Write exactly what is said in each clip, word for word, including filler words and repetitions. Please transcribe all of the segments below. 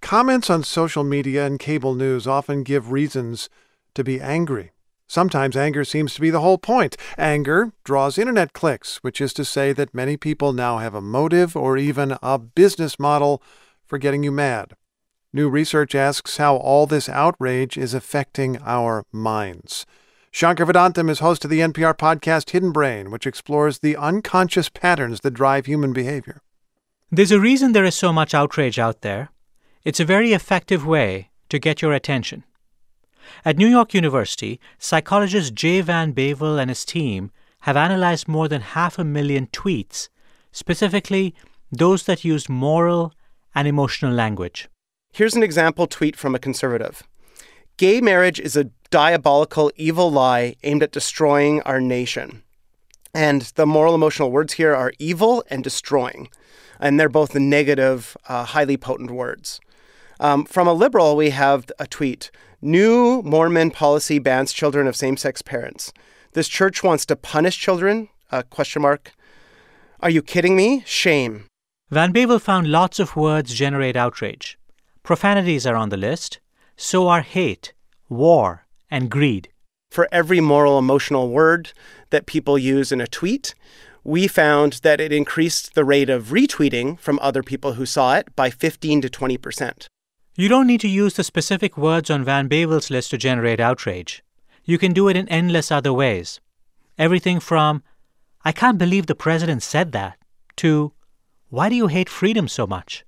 Comments on social media and cable news often give reasons to be angry. Sometimes anger seems to be the whole point. Anger draws internet clicks, which is to say that many people now have a motive or even a business model for getting you mad. New research asks how all this outrage is affecting our minds. Shankar Vedantam is host of the N P R podcast Hidden Brain, which explores the unconscious patterns that drive human behavior. There's a reason there is so much outrage out there. It's a very effective way to get your attention. At New York University, psychologist Jay Van Bavel and his team have analyzed more than half a million tweets, specifically those that used moral and emotional language. Here's an example tweet from a conservative. Gay marriage is a diabolical, evil lie aimed at destroying our nation. And the moral emotional words here are evil and destroying. And they're both negative, uh, highly potent words. Um, from a liberal, we have a tweet. New Mormon policy bans children of same-sex parents. This church wants to punish children? Uh, question mark. Are you kidding me? Shame. Van Bavel found lots of words generate outrage. Profanities are on the list. So are hate, war, and greed. For every moral emotional word that people use in a tweet, we found that it increased the rate of retweeting from other people who saw it by fifteen to twenty percent. You don't need to use the specific words on Van Bavel's list to generate outrage. You can do it in endless other ways. Everything from, I can't believe the president said that, to, why do you hate freedom so much?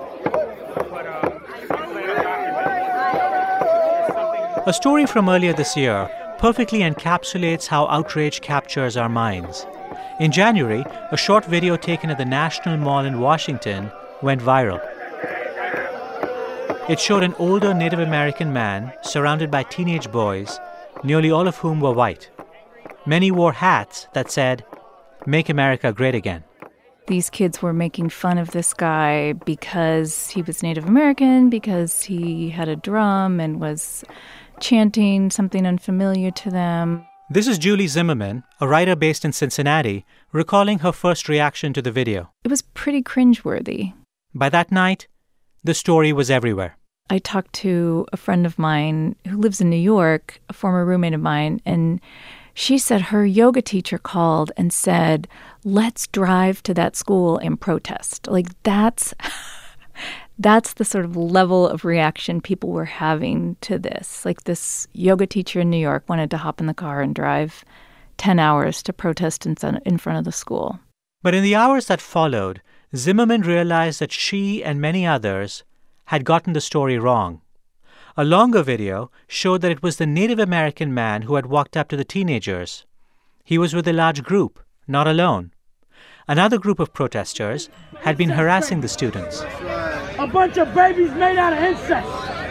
A story from earlier this year perfectly encapsulates how outrage captures our minds. In January, a short video taken at the National Mall in Washington went viral. It showed an older Native American man surrounded by teenage boys, nearly all of whom were white. Many wore hats that said, "Make America Great Again." These kids were making fun of this guy because he was Native American, because he had a drum and was chanting something unfamiliar to them. This is Julie Zimmerman, a writer based in Cincinnati, recalling her first reaction to the video. It was pretty cringeworthy. By that night, the story was everywhere. I talked to a friend of mine who lives in New York, a former roommate of mine, and she said her yoga teacher called and said, let's drive to that school and protest. Like, that's that's the sort of level of reaction people were having to this. Like, this yoga teacher in New York wanted to hop in the car and drive ten hours to protest in in front of the school. But in the hours that followed, Zimmerman realized that she and many others had gotten the story wrong. A longer video showed that it was the Native American man who had walked up to the teenagers. He was with a large group, not alone. Another group of protesters had been harassing the students. A bunch of babies made out of insects.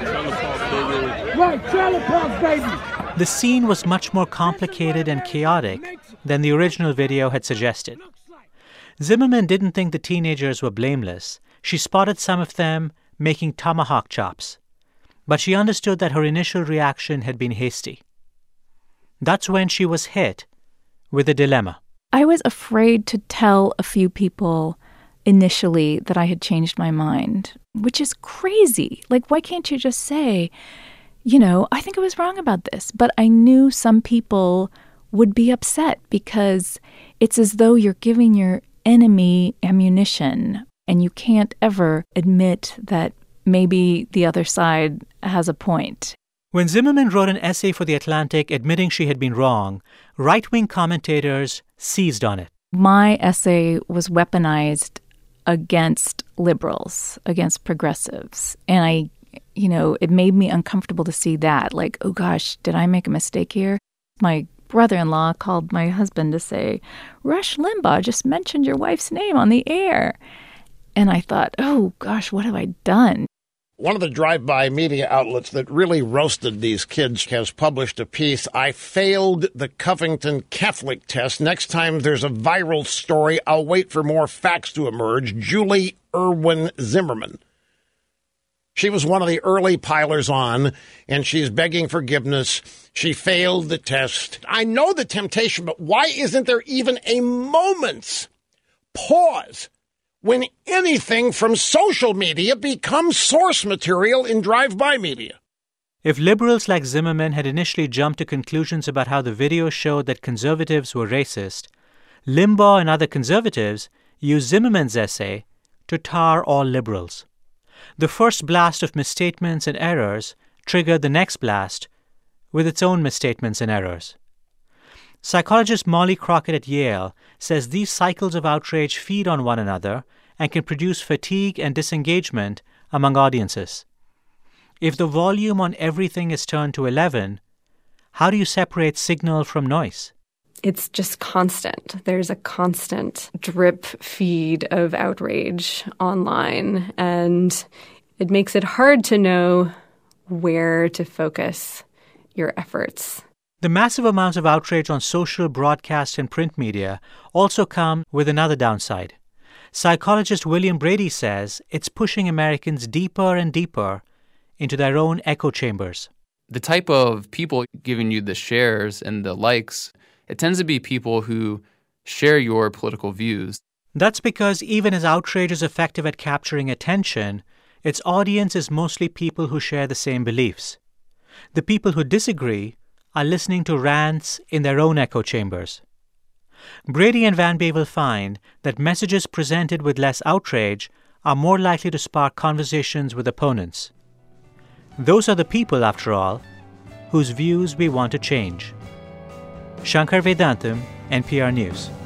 Right, trailer park babies. The scene was much more complicated and chaotic than the original video had suggested. Zimmerman didn't think the teenagers were blameless. She spotted some of them making tomahawk chops. But she understood that her initial reaction had been hasty. That's when she was hit with a dilemma. I was afraid to tell a few people initially that I had changed my mind, which is crazy. Like, why can't you just say, you know, I think I was wrong about this? But I knew some people would be upset because it's as though you're giving your enemy ammunition, and you can't ever admit that maybe the other side has a point. When Zimmerman wrote an essay for The Atlantic admitting she had been wrong, right-wing commentators seized on it. My essay was weaponized against liberals, against progressives. And I, you know, it made me uncomfortable to see that. Like, oh gosh, did I make a mistake here? My brother-in-law called my husband to say, Rush Limbaugh just mentioned your wife's name on the air. And I thought, oh gosh, what have I done? One of the drive-by media outlets that really roasted these kids has published a piece, I failed the Covington Catholic test. Next time there's a viral story, I'll wait for more facts to emerge. Julie Irwin Zimmerman. She was one of the early pilers on, and she's begging forgiveness. She failed the test. I know the temptation, but why isn't there even a moment's pause when anything from social media becomes source material in drive-by media. If liberals like Zimmerman had initially jumped to conclusions about how the video showed that conservatives were racist, Limbaugh and other conservatives used Zimmerman's essay to tar all liberals. The first blast of misstatements and errors triggered the next blast with its own misstatements and errors. Psychologist Molly Crockett at Yale says these cycles of outrage feed on one another and can produce fatigue and disengagement among audiences. If the volume on everything is turned to eleven, how do you separate signal from noise? It's just constant. There's a constant drip feed of outrage online, and it makes it hard to know where to focus your efforts. The massive amounts of outrage on social, broadcast, and print media also come with another downside. Psychologist William Brady says it's pushing Americans deeper and deeper into their own echo chambers. The type of people giving you the shares and the likes, it tends to be people who share your political views. That's because even as outrage is effective at capturing attention, its audience is mostly people who share the same beliefs. The people who disagree are listening to rants in their own echo chambers. Brady and Van Bavel find that messages presented with less outrage are more likely to spark conversations with opponents. Those are the people, after all, whose views we want to change. Shankar Vedantam, N P R News.